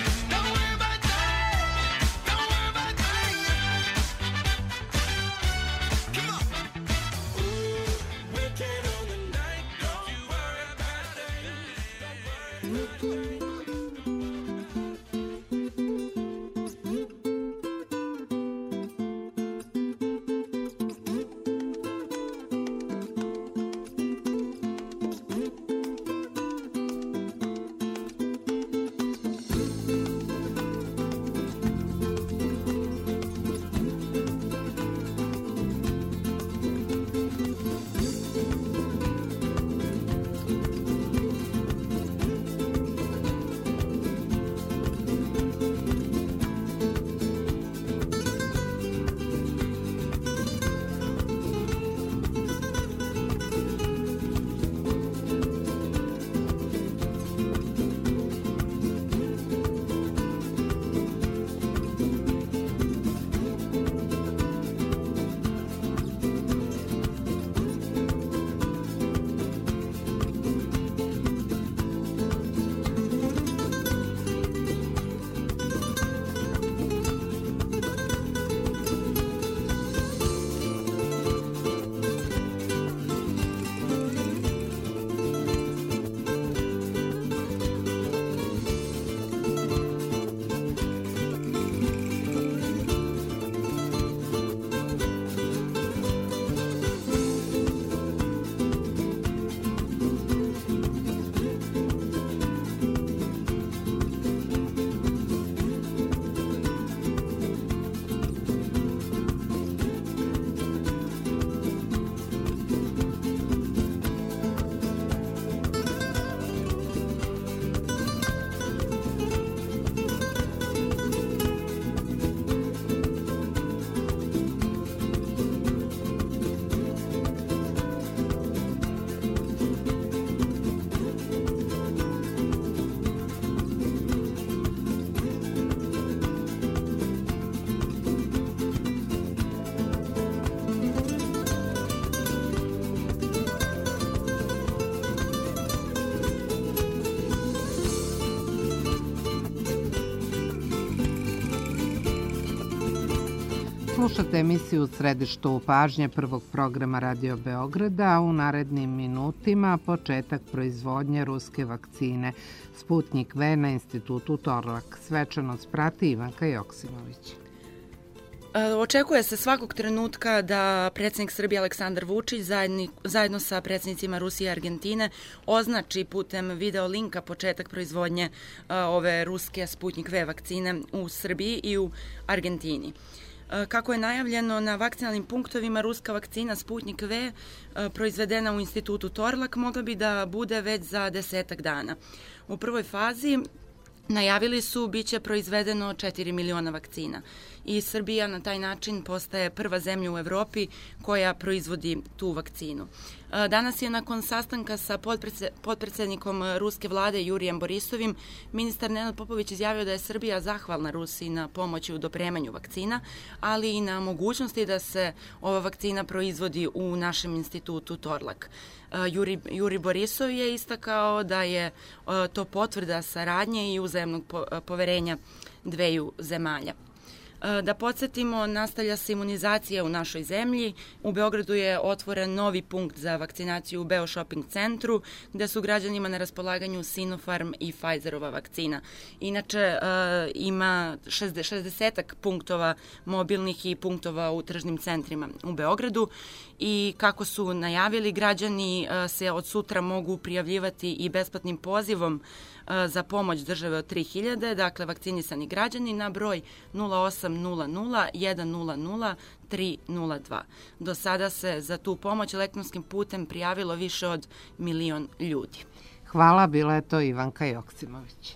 Slušate emisiju u središtu pažnje prvog programa Radio Beograda, a u narednim minutima početak proizvodnje ruske vakcine Sputnik V na institutu Torlak. Svečanost prati Ivanka Joksimović. Očekuje se svakog trenutka da predsjednik Srbije Aleksandar Vučić zajedni, zajedno sa predsjednicima Rusije i Argentine označi putem video linka početak proizvodnje a, ove ruske Sputnik V vakcine u Srbiji i u Argentini. Kako je najavljeno, na vakcinalnim punktovima ruska vakcina Sputnik V proizvedena u institutu Torlak mogla bi da bude već za desetak dana. U prvoj fazi najavili su biće proizvedeno četiri miliona vakcina i Srbija na taj način postaje prva zemlja u Evropi koja proizvodi tu vakcinu. Danas je nakon sastanka sa potpredsjednikom ruske vlade Jurijem Borisovim ministar Nenad Popović izjavio da je Srbija zahvalna Rusiji na pomoći u dopremanju vakcina, ali i na mogućnosti da se ova vakcina proizvodi u našem institutu Torlak. Juri, Juri Borisov je istakao da je to potvrda saradnje i uzajamnog poverenja dveju zemalja. Da podsjetimo, nastavlja se imunizacija u našoj zemlji. U Beogradu je otvoren novi punkt za vakcinaciju u Beo Shopping centru, gde su građanima na raspolaganju Sinopharm i Pfizerova vakcina. Inače, ima šezdesetak punktova mobilnih i punktova u tržnim centrima u Beogradu i kako su najavili, građani se od sutra mogu prijavljivati i besplatnim pozivom za pomoć države od tri hiljade, dakle vakcinisani građani na broj nula osam nula nula jedan nula nula tri nula dva. Do sada se za tu pomoć elektronskim putem prijavilo više od milion ljudi. Hvala, bila je to Ivanka Joksimović.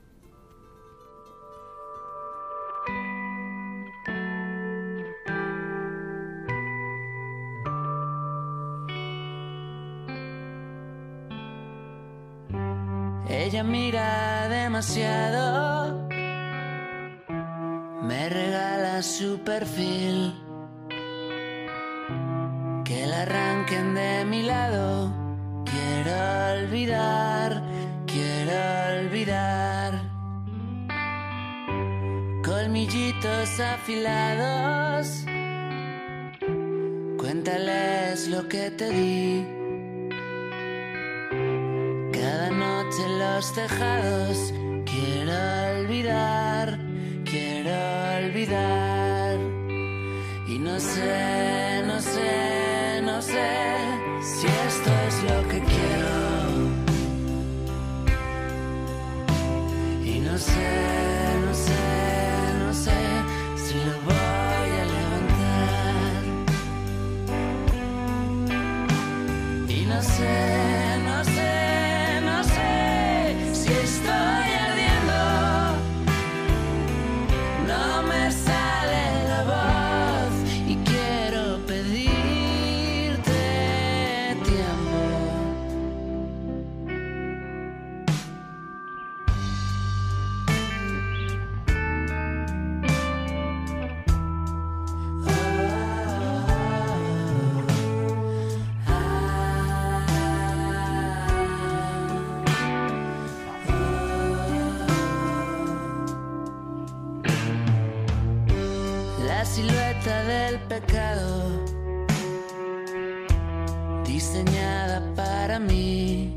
Ella mira demasiado, me regala su perfil, que la arranquen de mi lado. Quiero olvidar, quiero olvidar. Colmillitos afilados, cuéntales lo que te di. Cada noche en los tejados, quiero olvidar, quiero olvidar. Y no sé, no sé, no sé si esto es lo que quiero. Y no sé, no sé, no sé si lo voy a levantar. Y no sé, no sé. Estoy ardiendo, no me sale la voz y quiero pedirte tiempo. Silueta del pecado, diseñada para mí.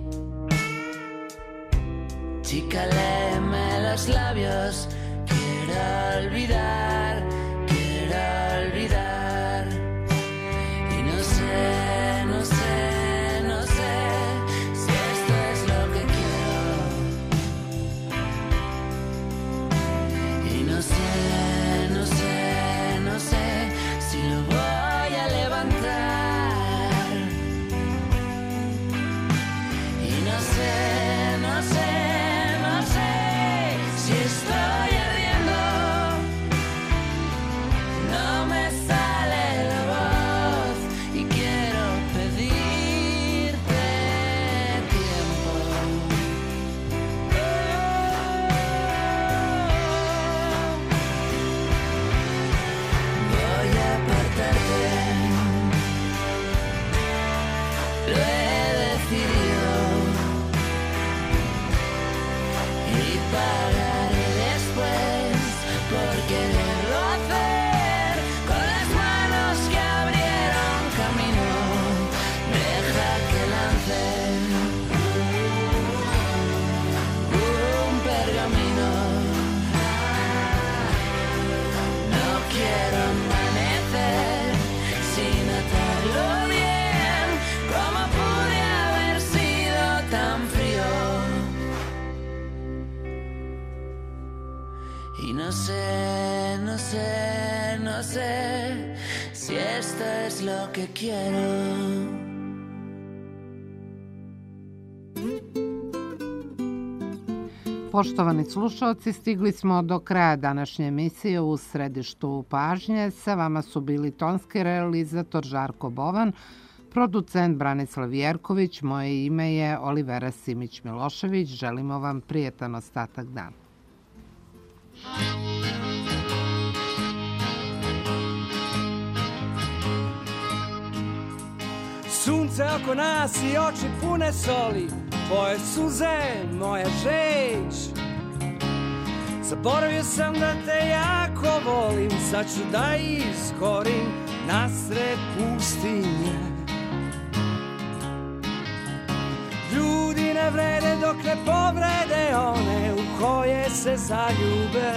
Chica, léeme los labios, quiero olvidar, quiero olvidar. Y no sé, no sé, no sé si esto es lo que quiero. Y no sé, no sé. No sé si lo voy a levantar. Y no sé, no sé, no sé si estoy ardiendo. esto es lo que quiero. Poštovani slušalci, stigli smo do kraja današnje emisije u središtu pažnje. Sa vama su bili tonski realizator Žarko Bovan, producent Branislav Jerković, moje ime je Olivera Simić-Milošević. Želimo vam prijetan ostatak dana. Sunce oko nas i oči pune soli, tvoje suze, moja žeć. Zaboravio sam da te jako volim, sad ću da iskorim nasred pustinje. Ljudi ne vrede dok ne povrede one u koje se zaljube.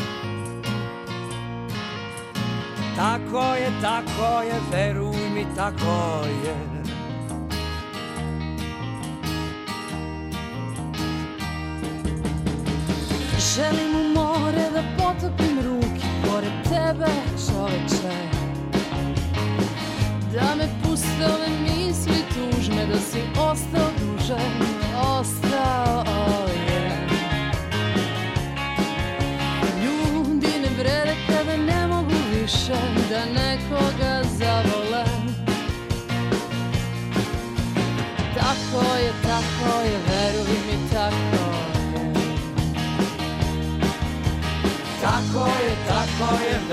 Tako je, tako je, veruj mi, tako je. Želim u more da potopim ruke pored tebe, čoveče. Da me puste ove misli tužne, da si ostao duže, ostao je. Ljudi ne vrede kada ne mogu više da nekoga zavole. Tako je, tako je, veruj mi, tako je. Tako je, tako je,